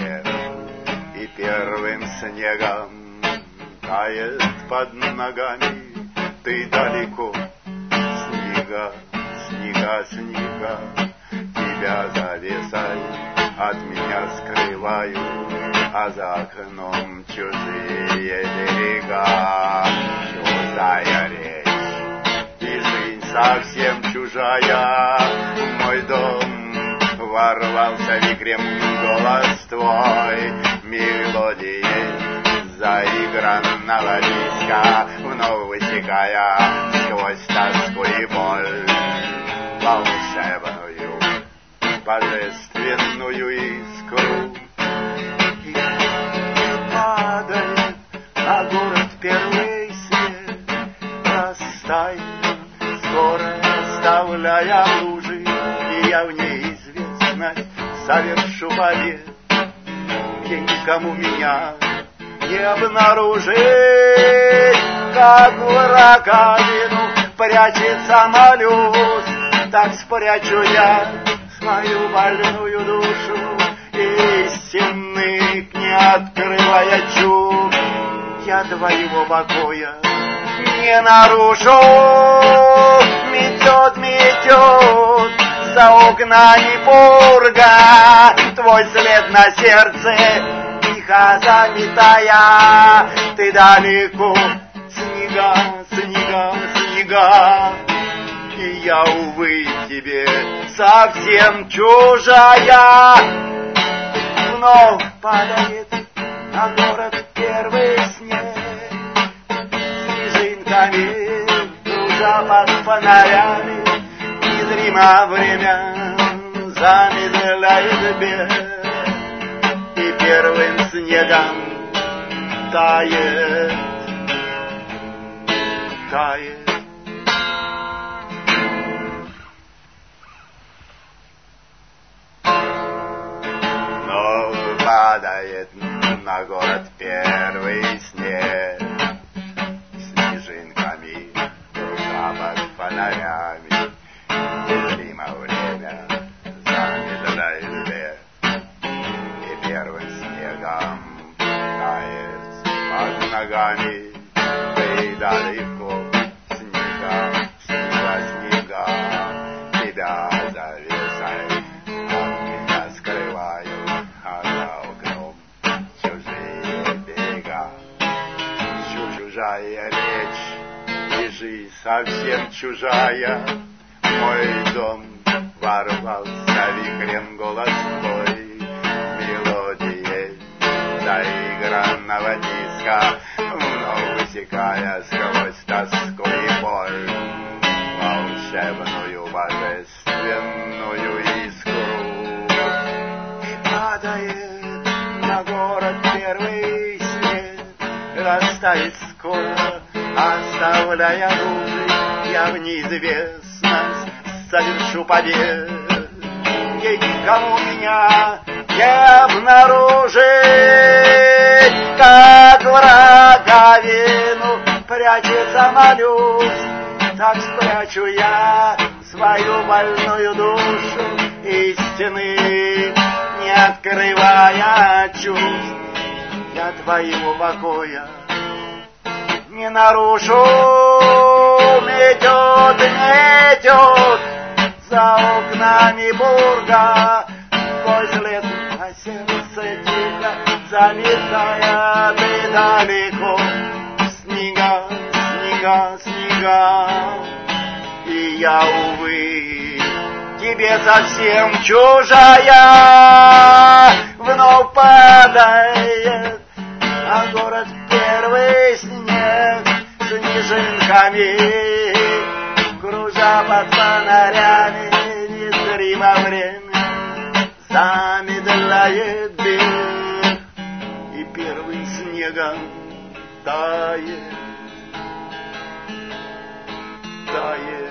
свет, и первым снегом тает под ногами. Ты далеко, снега, снега, снега, тебя завесай, от меня скрываю, а за окном чужие берега. Чужая речь и жизнь совсем чужая. В мой дом ворвался вихрем голос твой, мелодией заигранного диска, вновь высекая сквозь тоску и боль волшебную, божественную искру. И падает на город первый свет, растает скоро, оставляя лужи, и я в неизвестность совершу побед. День, кому меня не обнаружить, как в раковину прячется моллюск, так спрячу я свою больную душу, истинных не открывая чук. Я твоего покоя не нарушу. Метет, метет за окнами пурга, твой след на сердце тихо заметая. Ты далеко, снега, снега, снега, и я, увы, тебе совсем чужая. Вновь падает на город первый снег, снежинками кружа под фонарями. Незримо время замедляет бег, и первым снегом тает, тает. Но падает на город первый снег, снежинками кружа под фонарями. Незримо время замедляет бег, и первым снегом тает под ногами. Ты далеко, снега, снега, снега, тебя завесай, от меня скрываю, а за окном чужие берега. Чужая речь и жизнь совсем чужая. Мой дом ворвался вихрем голос твой, мелодией заигранного диска, вновь высекая сквозь тоску и боль волшебную, божественную искру. И падает на город первый свет, растает скоро, оставляя лужи. Я в неизвестность совершу побед. Ей, кому меня не обнаружить, как в раковину прячется моллюск, так спрячу я свою больную душу, истины не открывая чувств. Я твоего покоя не нарушу. Метет, метет за окнами бурга, твой след на сердце тихо заметая. Ты далеко, снега, снега, снега, и я, увы, тебе совсем чужая. Вновь падает на город первый снег, снежинками кружа под фонарями. Незримо время замедляет бег, и первым снегом тает, тает.